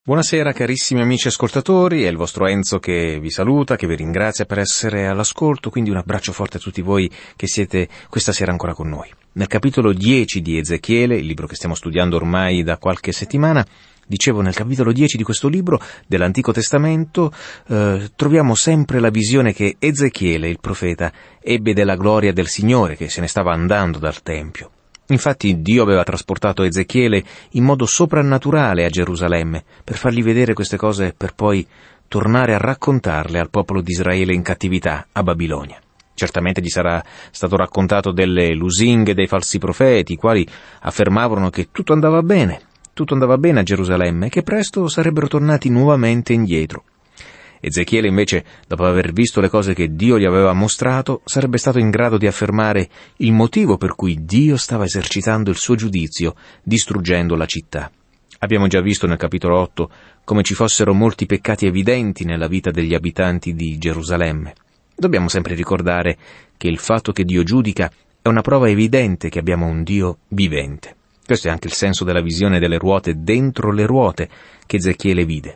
Buonasera carissimi amici ascoltatori, è il vostro Enzo che vi saluta, che vi ringrazia per essere all'ascolto, quindi un abbraccio forte a tutti voi che siete questa sera ancora con noi. Nel capitolo 10 di Ezechiele, il libro che stiamo studiando ormai da qualche settimana, dicevo nel capitolo 10 di questo libro dell'Antico Testamento, troviamo sempre la visione che Ezechiele, il profeta, ebbe della gloria del Signore che se ne stava andando dal Tempio. Infatti Dio aveva trasportato Ezechiele in modo soprannaturale a Gerusalemme per fargli vedere queste cose per poi tornare a raccontarle al popolo di Israele in cattività a Babilonia. Certamente gli sarà stato raccontato delle lusinghe dei falsi profeti, i quali affermavano che tutto andava bene a Gerusalemme e che presto sarebbero tornati nuovamente indietro. Ezechiele invece, dopo aver visto le cose che Dio gli aveva mostrato, sarebbe stato in grado di affermare il motivo per cui Dio stava esercitando il suo giudizio, distruggendo la città. Abbiamo già visto nel capitolo 8 come ci fossero molti peccati evidenti nella vita degli abitanti di Gerusalemme. Dobbiamo sempre ricordare che il fatto che Dio giudica è una prova evidente che abbiamo un Dio vivente. Questo è anche il senso della visione delle ruote dentro le ruote che Ezechiele vide.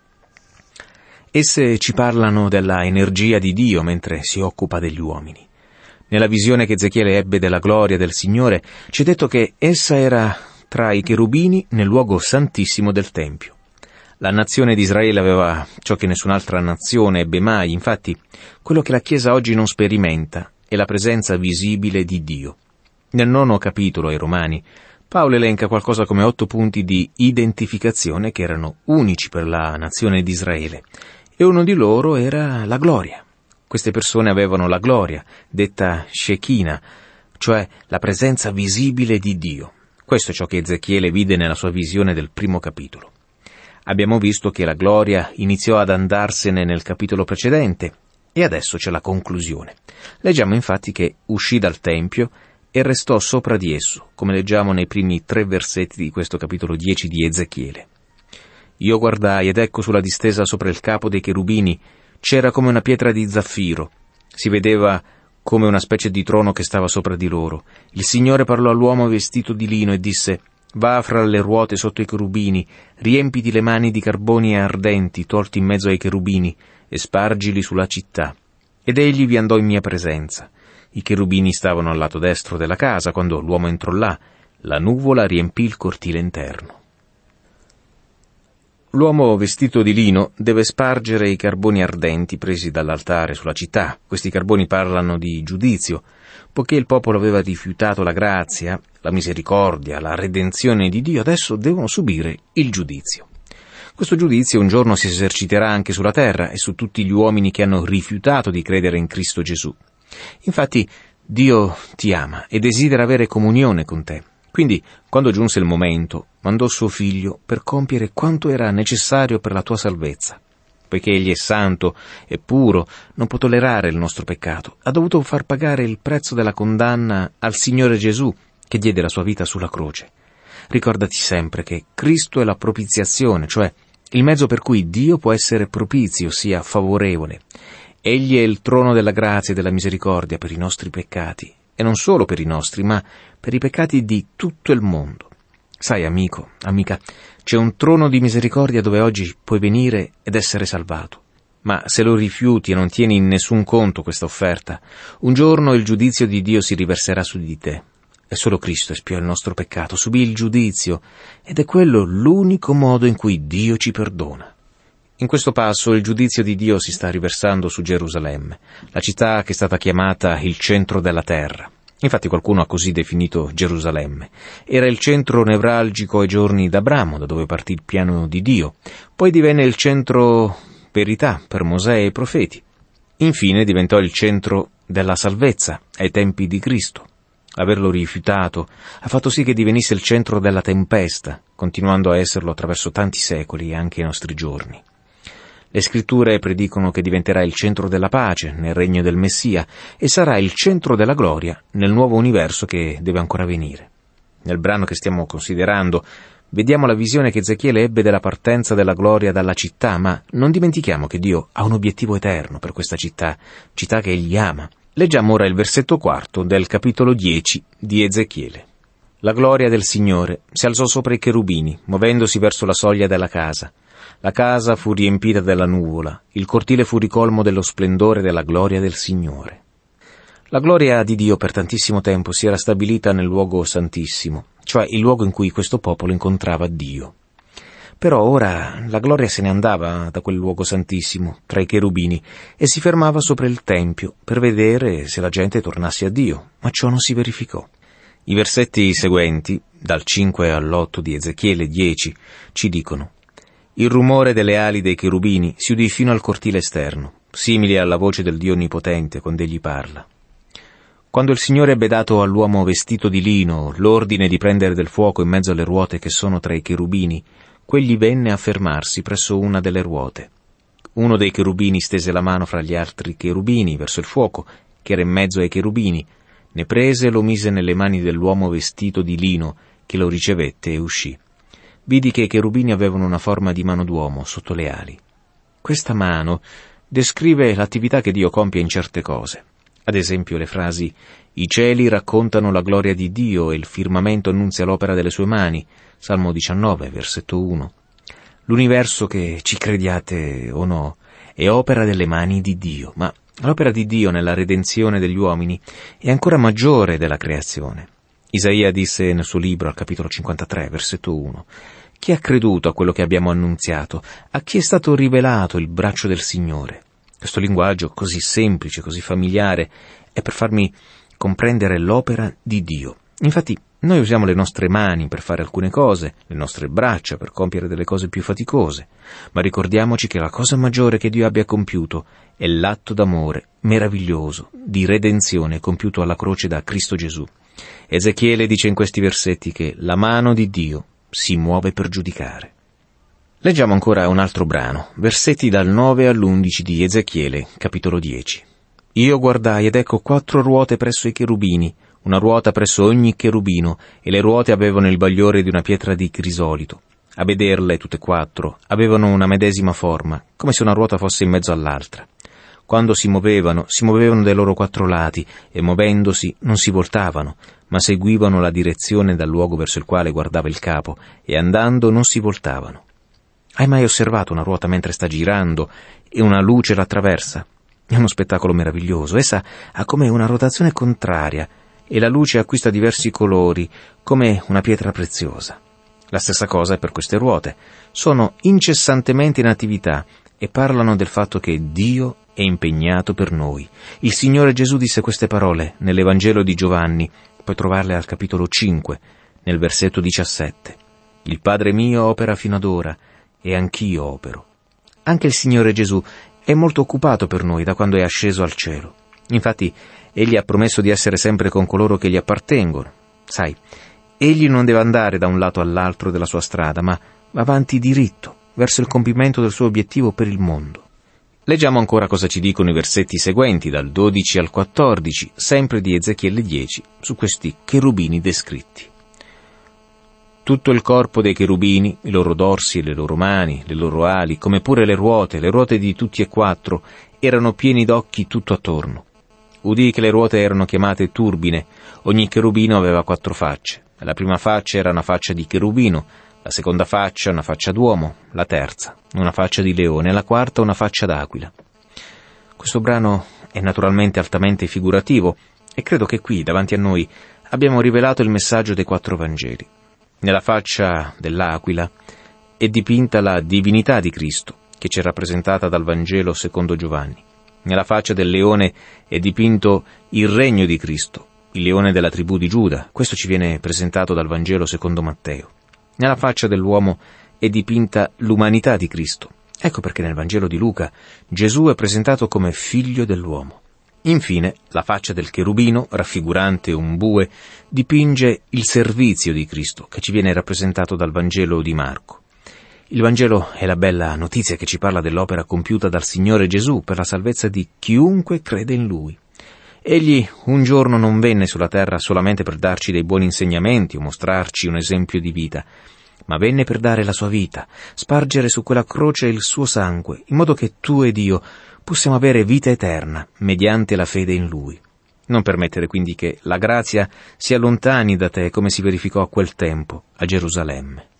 Esse ci parlano della energia di Dio mentre si occupa degli uomini. Nella visione che Ezechiele ebbe della gloria del Signore, ci è detto che essa era tra i cherubini nel luogo santissimo del Tempio. La nazione di Israele aveva ciò che nessun'altra nazione ebbe mai, infatti quello che la Chiesa oggi non sperimenta è la presenza visibile di Dio. Nel 9 capitolo ai Romani, Paolo elenca qualcosa come 8 punti di identificazione che erano unici per la nazione di Israele. E uno di loro era la gloria. Queste persone avevano la gloria, detta Shekinah, cioè la presenza visibile di Dio. Questo è ciò che Ezechiele vide nella sua visione del 1 capitolo. Abbiamo visto che la gloria iniziò ad andarsene nel capitolo precedente, e adesso c'è la conclusione. Leggiamo infatti che uscì dal Tempio e restò sopra di esso, come leggiamo nei primi 3 versetti di questo capitolo 10 di Ezechiele. Io guardai ed ecco sulla distesa sopra il capo dei cherubini c'era come una pietra di zaffiro. Si vedeva come una specie di trono che stava sopra di loro. Il Signore parlò all'uomo vestito di lino e disse: «Va fra le ruote sotto i cherubini, riempiti le mani di carboni ardenti tolti in mezzo ai cherubini e spargili sulla città». Ed egli vi andò in mia presenza. I cherubini stavano al lato destro della casa quando l'uomo entrò là. La nuvola riempì il cortile interno. L'uomo vestito di lino deve spargere i carboni ardenti presi dall'altare sulla città. Questi carboni parlano di giudizio, poiché il popolo aveva rifiutato la grazia, la misericordia, la redenzione di Dio, adesso devono subire il giudizio. Questo giudizio un giorno si eserciterà anche sulla terra e su tutti gli uomini che hanno rifiutato di credere in Cristo Gesù. Infatti, Dio ti ama e desidera avere comunione con te. Quindi, quando giunse il momento, mandò suo figlio per compiere quanto era necessario per la tua salvezza. Poiché egli è santo e puro, non può tollerare il nostro peccato. Ha dovuto far pagare il prezzo della condanna al Signore Gesù, che diede la sua vita sulla croce. Ricordati sempre che Cristo è la propiziazione, cioè il mezzo per cui Dio può essere propizio, ossia favorevole. Egli è il trono della grazia e della misericordia per i nostri peccati. E non solo per i nostri, ma per i peccati di tutto il mondo. Sai, amico, amica, c'è un trono di misericordia dove oggi puoi venire ed essere salvato. Ma se lo rifiuti e non tieni in nessun conto questa offerta, un giorno il giudizio di Dio si riverserà su di te. E solo Cristo espiò il nostro peccato, subì il giudizio, ed è quello l'unico modo in cui Dio ci perdona. In questo passo il giudizio di Dio si sta riversando su Gerusalemme, la città che è stata chiamata il centro della terra. Infatti qualcuno ha così definito Gerusalemme. Era il centro nevralgico ai giorni d'Abramo, da dove partì il piano di Dio. Poi divenne il centro verità per Mosè e i profeti. Infine diventò il centro della salvezza ai tempi di Cristo. Averlo rifiutato ha fatto sì che divenisse il centro della tempesta, continuando a esserlo attraverso tanti secoli e anche i nostri giorni. Le scritture predicono che diventerà il centro della pace nel regno del Messia e sarà il centro della gloria nel nuovo universo che deve ancora venire. Nel brano che stiamo considerando vediamo la visione che Ezechiele ebbe della partenza della gloria dalla città, ma non dimentichiamo che Dio ha un obiettivo eterno per questa città che Egli ama. Leggiamo ora il versetto 4 del capitolo 10 di Ezechiele. La gloria del Signore si alzò sopra i cherubini, muovendosi verso la soglia della casa. la casa fu riempita della nuvola, il cortile fu ricolmo dello splendore della gloria del Signore. La gloria di Dio per tantissimo tempo si era stabilita nel luogo santissimo, cioè il luogo in cui questo popolo incontrava Dio. Però ora la gloria se ne andava da quel luogo santissimo, tra i cherubini, e si fermava sopra il Tempio per vedere se la gente tornasse a Dio, ma ciò non si verificò. I versetti seguenti, dal 5 all'8 di Ezechiele 10, ci dicono: «Il rumore delle ali dei cherubini si udì fino al cortile esterno, simile alla voce del Dio Onnipotente quando egli parla. Quando il Signore ebbe dato all'uomo vestito di lino l'ordine di prendere del fuoco in mezzo alle ruote che sono tra i cherubini, quegli venne a fermarsi presso una delle ruote. Uno dei cherubini stese la mano fra gli altri cherubini verso il fuoco, che era in mezzo ai cherubini, ne prese e lo mise nelle mani dell'uomo vestito di lino, che lo ricevette e uscì. Vidi che i cherubini avevano una forma di mano d'uomo sotto le ali. Questa mano descrive l'attività che Dio compie in certe cose. Ad esempio le frasi «I cieli raccontano la gloria di Dio e il firmamento annunzia l'opera delle sue mani», Salmo 19, versetto 1. L'universo, che ci crediate o no, è opera delle mani di Dio, ma l'opera di Dio nella redenzione degli uomini è ancora maggiore della creazione. Isaia disse nel suo libro, al capitolo 53, versetto 1, «Chi ha creduto a quello che abbiamo annunziato? A chi è stato rivelato il braccio del Signore?» Questo linguaggio così semplice, così familiare, è per farmi comprendere l'opera di Dio. Infatti, noi usiamo le nostre mani per fare alcune cose, le nostre braccia per compiere delle cose più faticose, ma ricordiamoci che la cosa maggiore che Dio abbia compiuto è l'atto d'amore meraviglioso, di redenzione compiuto alla croce da Cristo Gesù. Ezechiele dice in questi versetti che la mano di Dio si muove per giudicare. Leggiamo ancora un altro brano, versetti dal 9 all'11 di Ezechiele, capitolo 10. «Io guardai ed ecco 4 ruote presso i cherubini, una ruota presso ogni cherubino, e le ruote avevano il bagliore di una pietra di crisolito. A vederle, tutte 4, avevano una medesima forma, come se una ruota fosse in mezzo all'altra. Quando si muovevano dai loro 4 lati, e muovendosi non si voltavano, ma seguivano la direzione dal luogo verso il quale guardava il capo, e andando non si voltavano. Hai mai osservato una ruota mentre sta girando e una luce la attraversa? È uno spettacolo meraviglioso. Essa ha come una rotazione contraria e la luce acquista diversi colori, come una pietra preziosa. La stessa cosa è per queste ruote. Sono incessantemente in attività e parlano del fatto che Dio è impegnato per noi. Il Signore Gesù disse queste parole nell'Evangelo di Giovanni, puoi trovarle al capitolo 5, nel versetto 17. «Il Padre mio opera fino ad ora, e anch'io opero». Anche il Signore Gesù è molto occupato per noi da quando è asceso al cielo. Infatti, Egli ha promesso di essere sempre con coloro che gli appartengono. Sai, Egli non deve andare da un lato all'altro della sua strada, ma va avanti diritto, verso il compimento del suo obiettivo per il mondo. Leggiamo ancora cosa ci dicono i versetti seguenti, dal 12 al 14, sempre di Ezechiele 10, su questi cherubini descritti. Tutto il corpo dei cherubini, i loro dorsi e le loro mani, le loro ali, come pure le ruote di tutti e 4, erano pieni d'occhi tutto attorno. Udì che le ruote erano chiamate turbine, ogni cherubino aveva 4 facce. La prima faccia era una faccia di cherubino, la seconda faccia una faccia d'uomo, la terza una faccia di leone e la quarta una faccia d'aquila. Questo brano è naturalmente altamente figurativo e credo che qui, davanti a noi, abbiamo rivelato il messaggio dei 4 Vangeli. Nella faccia dell'aquila è dipinta la divinità di Cristo, che ci è rappresentata dal Vangelo secondo Giovanni. Nella faccia del leone è dipinto il regno di Cristo, il leone della tribù di Giuda. Questo ci viene presentato dal Vangelo secondo Matteo. Nella faccia dell'uomo è dipinta l'umanità di Cristo. Ecco perché nel Vangelo di Luca Gesù è presentato come figlio dell'uomo. Infine, la faccia del cherubino, raffigurante un bue, dipinge il servizio di Cristo, che ci viene rappresentato dal Vangelo di Marco. Il Vangelo è la bella notizia che ci parla dell'opera compiuta dal Signore Gesù per la salvezza di chiunque crede in Lui. Egli un giorno non venne sulla terra solamente per darci dei buoni insegnamenti o mostrarci un esempio di vita, ma venne per dare la sua vita, spargere su quella croce il suo sangue, in modo che tu ed io possiamo avere vita eterna mediante la fede in Lui. Non permettere quindi che la grazia si allontani da te come si verificò a quel tempo a Gerusalemme.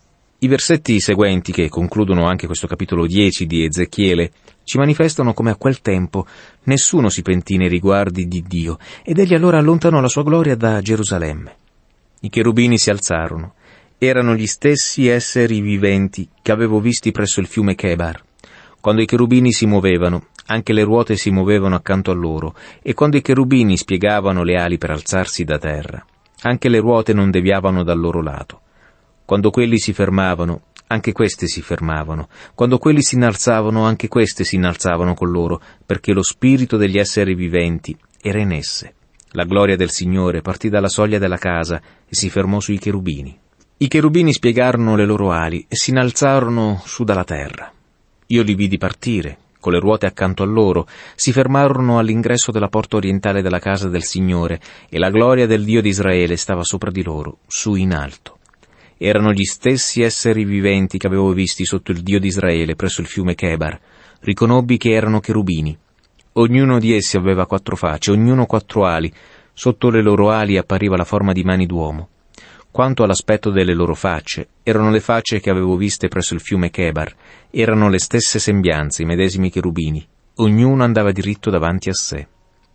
I versetti seguenti, che concludono anche questo capitolo 10 di Ezechiele, ci manifestano come a quel tempo nessuno si pentì nei riguardi di Dio, ed egli allora allontanò la sua gloria da Gerusalemme. I cherubini si alzarono. Erano gli stessi esseri viventi che avevo visti presso il fiume Chebar. Quando i cherubini si muovevano, anche le ruote si muovevano accanto a loro, e quando i cherubini spiegavano le ali per alzarsi da terra, anche le ruote non deviavano dal loro lato. Quando quelli si fermavano, anche queste si fermavano. Quando quelli si innalzavano, anche queste si innalzavano con loro, perché lo spirito degli esseri viventi era in esse. La gloria del Signore partì dalla soglia della casa e si fermò sui cherubini. I cherubini spiegarono le loro ali e si innalzarono su dalla terra. Io li vidi partire, con le ruote accanto a loro, si fermarono all'ingresso della porta orientale della casa del Signore, e la gloria del Dio di Israele stava sopra di loro, su in alto. Erano gli stessi esseri viventi che avevo visti sotto il Dio di Israele presso il fiume Chebar. Riconobbi che erano cherubini. Ognuno di essi aveva 4 facce, ognuno 4 ali. Sotto le loro ali appariva la forma di mani d'uomo. Quanto all'aspetto delle loro facce, erano le facce che avevo viste presso il fiume Chebar. Erano le stesse sembianze, i medesimi cherubini. Ognuno andava diritto davanti a sé.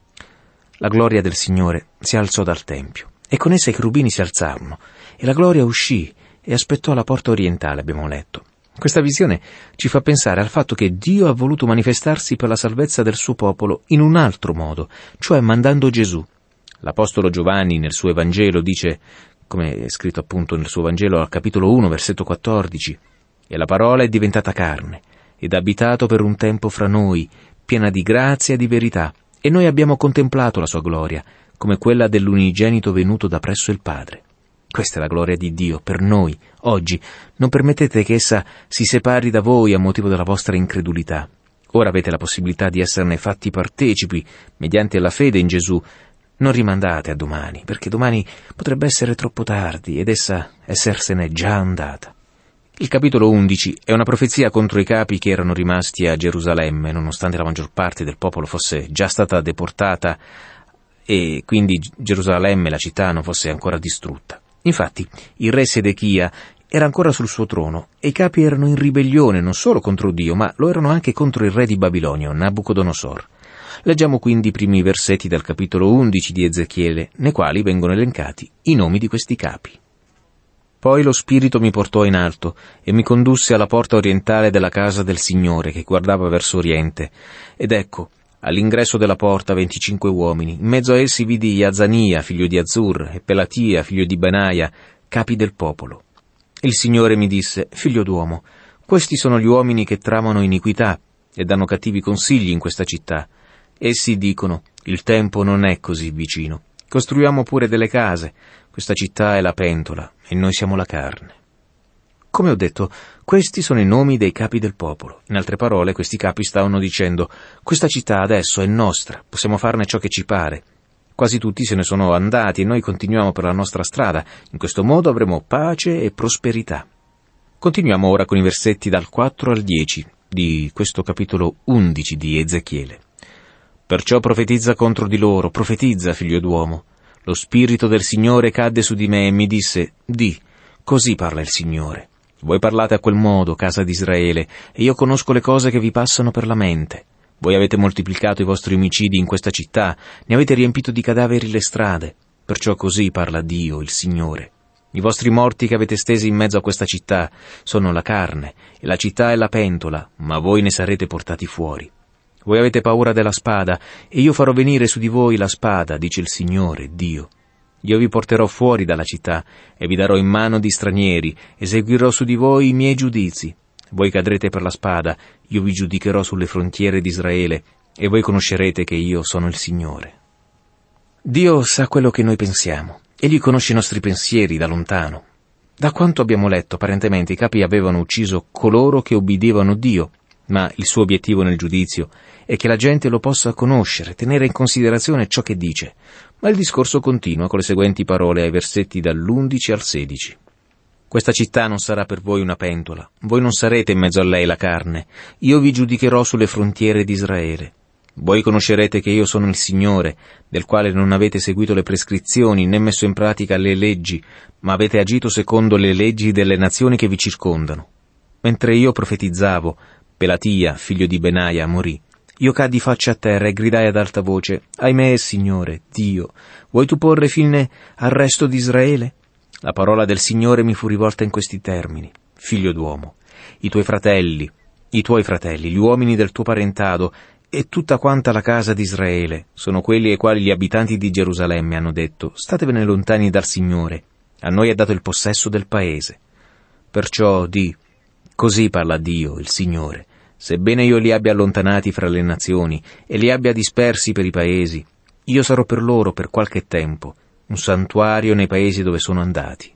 La gloria del Signore si alzò dal tempio, e con essa i cherubini si alzarono, e la gloria uscì e aspettò alla porta orientale, abbiamo letto. Questa visione ci fa pensare al fatto che Dio ha voluto manifestarsi per la salvezza del suo popolo in un altro modo, cioè mandando Gesù. L'Apostolo Giovanni nel suo Evangelo dice, come è scritto appunto nel suo Vangelo al capitolo 1, versetto 14, «E la parola è diventata carne, ed ha abitato per un tempo fra noi, piena di grazia e di verità, e noi abbiamo contemplato la sua gloria, come quella dell'unigenito venuto da presso il Padre». Questa è la gloria di Dio per noi, oggi. Non permettete che essa si separi da voi a motivo della vostra incredulità. Ora avete la possibilità di esserne fatti partecipi mediante la fede in Gesù. Non rimandate a domani, perché domani potrebbe essere troppo tardi ed essa essersene già andata. Il capitolo 11 è una profezia contro i capi che erano rimasti a Gerusalemme, nonostante la maggior parte del popolo fosse già stata deportata e quindi Gerusalemme, la città, non fosse ancora distrutta. Infatti, il re Sedechia era ancora sul suo trono e i capi erano in ribellione non solo contro Dio, ma lo erano anche contro il re di Babilonia, Nabucodonosor. Leggiamo quindi i primi versetti del capitolo 11 di Ezechiele, nei quali vengono elencati i nomi di questi capi. Poi lo Spirito mi portò in alto e mi condusse alla porta orientale della casa del Signore, che guardava verso oriente. Ed ecco, all'ingresso della porta 25 uomini. In mezzo a essi vidi Azania, figlio di Azur, e Pelatia, figlio di Benaia, capi del popolo. Il Signore mi disse, figlio d'uomo, questi sono gli uomini che tramano iniquità e danno cattivi consigli in questa città. Essi dicono, il tempo non è così vicino. Costruiamo pure delle case. Questa città è la pentola e noi siamo la carne. Come ho detto, questi sono i nomi dei capi del popolo. In altre parole, questi capi stavano dicendo, questa città adesso è nostra, possiamo farne ciò che ci pare. Quasi tutti se ne sono andati e noi continuiamo per la nostra strada. In questo modo avremo pace e prosperità. Continuiamo ora con i versetti dal 4 al 10 di questo capitolo 11 di Ezechiele. Perciò profetizza contro di loro, profetizza, figlio d'uomo. Lo Spirito del Signore cadde su di me e mi disse, di, così parla il Signore. Voi parlate a quel modo, casa di Israele, e io conosco le cose che vi passano per la mente. Voi avete moltiplicato i vostri omicidi in questa città, ne avete riempito di cadaveri le strade. Perciò così parla Dio, il Signore. I vostri morti che avete stesi in mezzo a questa città sono la carne, e la città è la pentola, ma voi ne sarete portati fuori. Voi avete paura della spada, e io farò venire su di voi la spada, dice il Signore, Dio. Io vi porterò fuori dalla città, e vi darò in mano di stranieri, eseguirò su di voi i miei giudizi. Voi cadrete per la spada, io vi giudicherò sulle frontiere di Israele, e voi conoscerete che io sono il Signore. Dio sa quello che noi pensiamo. Egli conosce i nostri pensieri da lontano. Da quanto abbiamo letto, apparentemente i capi avevano ucciso coloro che obbedivano Dio, ma il suo obiettivo nel giudizio è che la gente lo possa conoscere, tenere in considerazione ciò che dice. Ma il discorso continua con le seguenti parole ai versetti dall'11 al 16. Questa città non sarà per voi una pentola, voi non sarete in mezzo a lei la carne, io vi giudicherò sulle frontiere di Israele. Voi conoscerete che io sono il Signore, del quale non avete seguito le prescrizioni né messo in pratica le leggi, ma avete agito secondo le leggi delle nazioni che vi circondano. Mentre io profetizzavo, Pelatia, figlio di Benaia, morì. Io caddi faccia a terra e gridai ad alta voce: Ahimè, Signore, Dio, vuoi tu porre fine al resto di Israele? La parola del Signore mi fu rivolta in questi termini: Figlio d'uomo, i tuoi fratelli, gli uomini del tuo parentado e tutta quanta la casa di Israele sono quelli ai quali gli abitanti di Gerusalemme hanno detto: statevene lontani dal Signore, a noi è dato il possesso del paese. Perciò di: così parla Dio, il Signore, sebbene io li abbia allontanati fra le nazioni e li abbia dispersi per i paesi, io sarò per loro per qualche tempo un santuario nei paesi dove sono andati.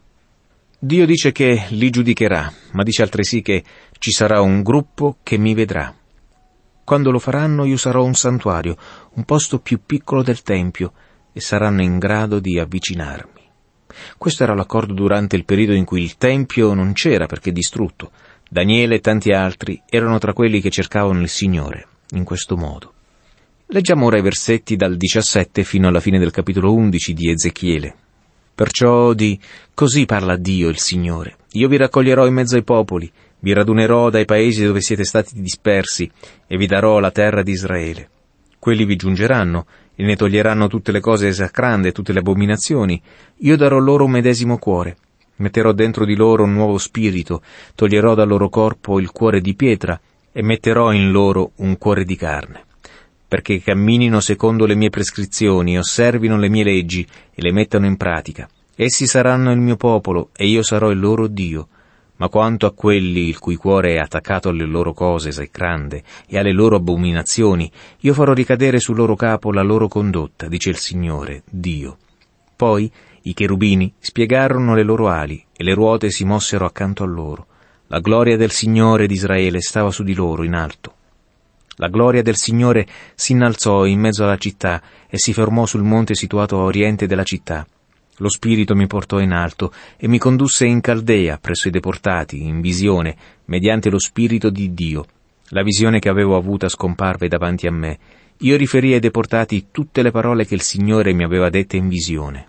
Dio dice che li giudicherà, ma dice altresì che ci sarà un gruppo che mi vedrà. Quando lo faranno io sarò un santuario, un posto più piccolo del Tempio, e saranno in grado di avvicinarmi. Questo era l'accordo durante il periodo in cui il Tempio non c'era perché distrutto. Daniele e tanti altri erano tra quelli che cercavano il Signore, in questo modo. Leggiamo ora i versetti dal 17 fino alla fine del capitolo 11 di Ezechiele. Perciò di: così parla Dio, il Signore, io vi raccoglierò in mezzo ai popoli, vi radunerò dai paesi dove siete stati dispersi e vi darò la terra di Israele. Quelli vi giungeranno e ne toglieranno tutte le cose esecrande e tutte le abominazioni. Io darò loro un medesimo cuore. Metterò dentro di loro un nuovo spirito, toglierò dal loro corpo il cuore di pietra e metterò in loro un cuore di carne, perché camminino secondo le mie prescrizioni, osservino le mie leggi e le mettano in pratica. Essi saranno il mio popolo e io sarò il loro Dio. Ma quanto a quelli il cui cuore è attaccato alle loro cose esecrande e alle loro abominazioni, io farò ricadere sul loro capo la loro condotta, dice il Signore, Dio. Poi i cherubini spiegarono le loro ali e le ruote si mossero accanto a loro. La gloria del Signore di Israele stava su di loro in alto. La gloria del Signore si innalzò in mezzo alla città e si fermò sul monte situato a oriente della città. Lo Spirito mi portò in alto e mi condusse in Caldea presso i deportati, in visione, mediante lo Spirito di Dio. La visione che avevo avuta scomparve davanti a me. Io riferii ai deportati tutte le parole che il Signore mi aveva dette in visione.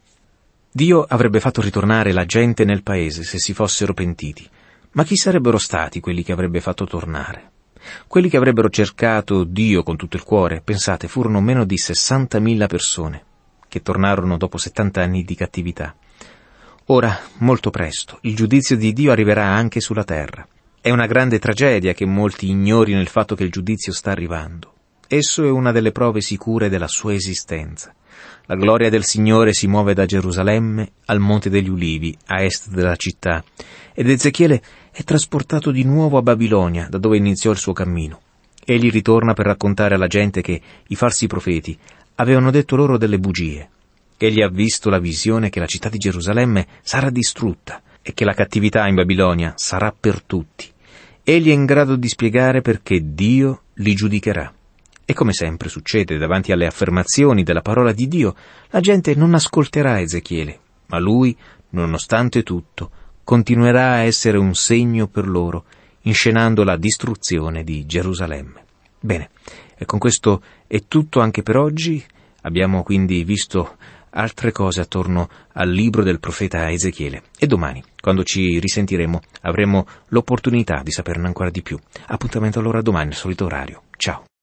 Dio avrebbe fatto ritornare la gente nel paese se si fossero pentiti. Ma chi sarebbero stati quelli che avrebbe fatto tornare? Quelli che avrebbero cercato Dio con tutto il cuore, pensate, furono meno di 60.000 persone, che tornarono dopo 70 anni di cattività. Ora, molto presto, il giudizio di Dio arriverà anche sulla terra. È una grande tragedia che molti ignorino il fatto che il giudizio sta arrivando. Esso è una delle prove sicure della sua esistenza. La gloria del Signore si muove da Gerusalemme al Monte degli Ulivi, a est della città, ed Ezechiele è trasportato di nuovo a Babilonia, da dove iniziò il suo cammino. Egli ritorna per raccontare alla gente che i falsi profeti avevano detto loro delle bugie. Egli ha visto la visione che la città di Gerusalemme sarà distrutta e che la cattività in Babilonia sarà per tutti. Egli è in grado di spiegare perché Dio li giudicherà. E come sempre succede davanti alle affermazioni della parola di Dio, la gente non ascolterà Ezechiele, ma lui, nonostante tutto, continuerà a essere un segno per loro, inscenando la distruzione di Gerusalemme. Bene, e con questo è tutto anche per oggi. Abbiamo quindi visto altre cose attorno al libro del profeta Ezechiele. E domani, quando ci risentiremo, avremo l'opportunità di saperne ancora di più. Appuntamento allora domani al solito orario. Ciao.